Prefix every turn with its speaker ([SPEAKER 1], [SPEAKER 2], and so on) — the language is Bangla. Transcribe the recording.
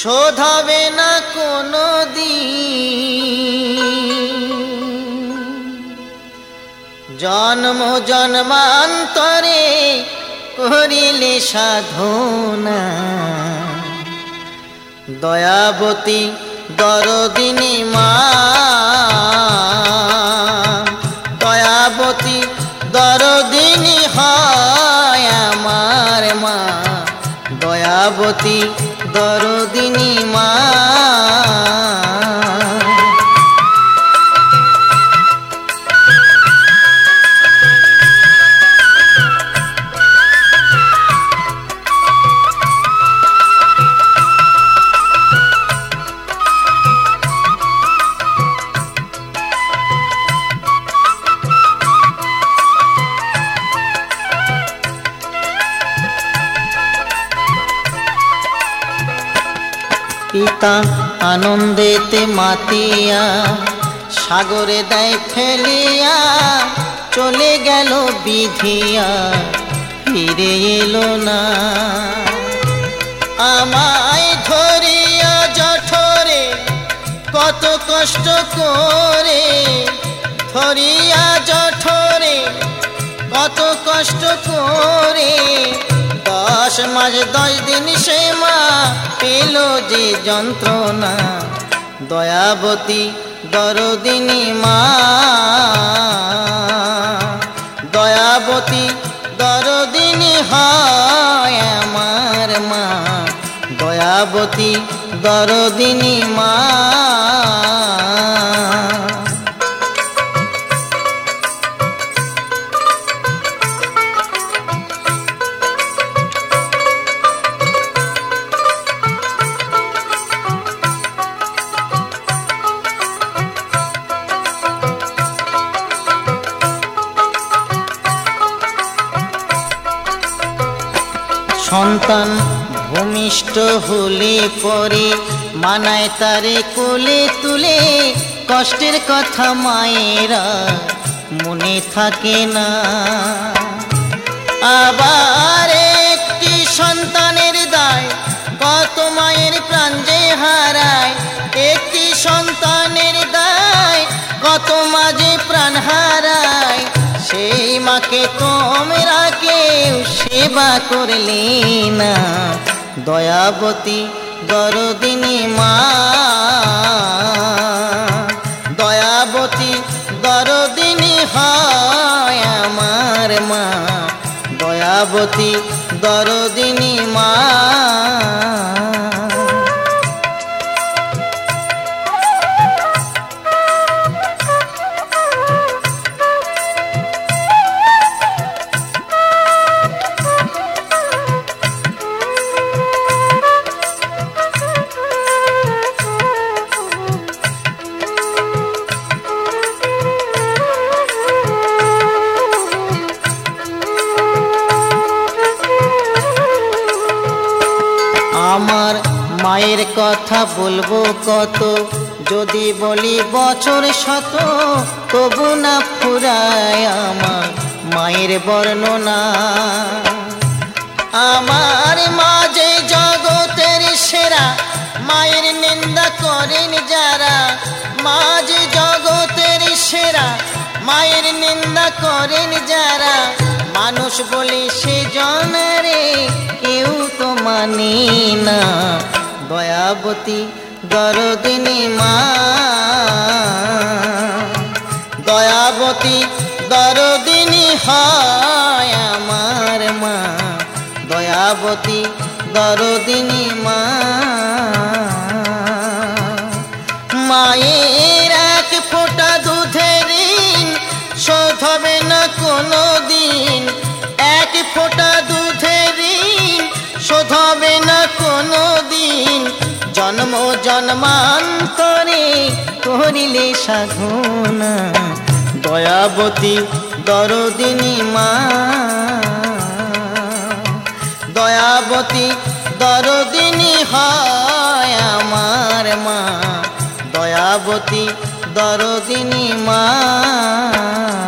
[SPEAKER 1] শোধ হবে না কোনো দিন, জন্ম জন্মান্তরে করিলে সাধনা। দয়াবতী দরদিনী মা, দয়াবতী দরদিনী হয় আমার মা, দয়াবতী দরদিনী মা। পিতা আনন্দেতে মাতিয়া সাগরে দেয় ফেলিয়া, চলে গেল বিধিয়া ফিরে এলো না। আমায় ধরিয়া জঠরে কত কষ্ট করে, ধরিয়া জঠরে কত কষ্ট করে, 10 মাস 10 দিন সে মা পেল যে যন্ত্রণা। দয়াবতী দরদিনী মা, দয়াবতী দরদিনী হয় আমার মা, দয়াবতী দরদিনী মা। সন্তান ভূমিষ্ঠ হলে পরে মানায় তারে কোলে তুলে, কষ্টের কথা মায়েরা মনে থাকে না। আবার একটি সন্তানের দায় কত মায়ের প্রাণ যে হারায়, একটি সন্তানের দায় কত মা যে প্রাণ হারায়। সেই মাকে তোমরা কেউ সেবা করলে না। দয়াবতী দরদিনী মা, দয়াবতী দরদিনী হয় আমার মা, দয়াবতী দরদিনী মা। আমার মায়ের কথা বলবো কত, যদি বলি বছর শত, তবু না ফুরায় আমার মায়ের বর্ণনা। আমার মা যে জগতের সেরা, মায়ের নিন্দা করেন যারা। মা যে জগতের সেরা, মায়ের নিন্দা করেন যারা। মানুষ বলে সে জনারে কেউ তো মানি না। দয়াবতী দরদিনী মা, দয়াবতী দরদিনী হয় আমার মা, দয়াবতী দরদিনী মা। মায়ের এক ফোঁটা দুধের ঋণ শোধ হবে না কোনো দিন, এক ফোঁটা দুধের ঋণ শোধ হবে না কোনো দিন। জন্ম জন্মান্তরে করিলে সাধনা। দয়াবতী দরদিনী মা, দয়াবতী দরদিনী হয় আমার মা, দয়াবতী দরদিনী মা।